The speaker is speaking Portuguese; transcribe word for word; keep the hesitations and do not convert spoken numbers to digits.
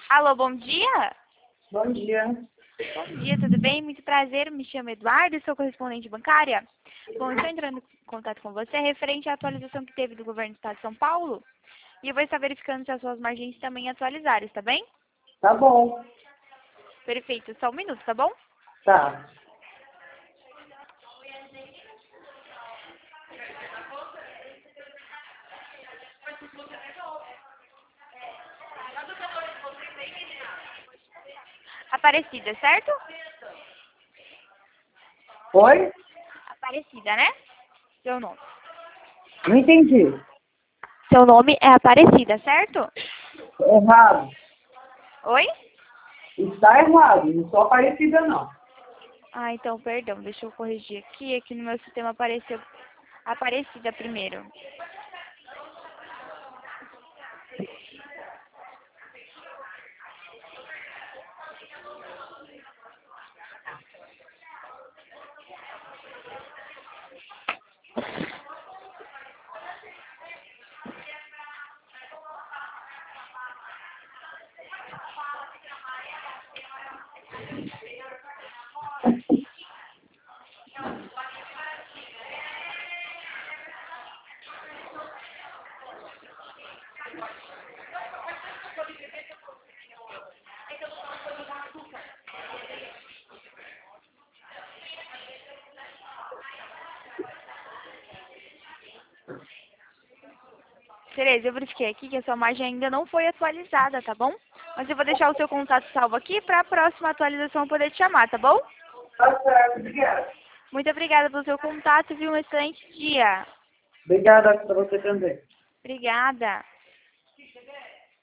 Alô, bom dia? Bom dia. Bom dia, tudo bem? Muito prazer, me chamo Eduardo, sou correspondente bancária. Bom, estou entrando em contato com você referente à atualização que teve do governo do estado de São Paulo. E eu vou estar verificando se as suas margens também atualizaram, tá bem? Tá bom. Perfeito, só um minuto, tá bom? Tá. Aparecida, certo? Oi? Aparecida, né? Seu nome. Não entendi. Seu nome é Aparecida, certo? Errado. Oi? Está errado. Não sou Aparecida, não. Ah, então, perdão, deixa eu corrigir aqui. Aqui no meu sistema apareceu Aparecida primeiro. Tereza, eu verifiquei aqui que a sua margem ainda não foi atualizada, tá bom? Mas eu vou deixar o seu contato salvo aqui para a próxima atualização eu poder te chamar, tá bom? Tá certo. Obrigado. Muito obrigada pelo seu contato e um excelente dia. Obrigada para você também. Obrigada.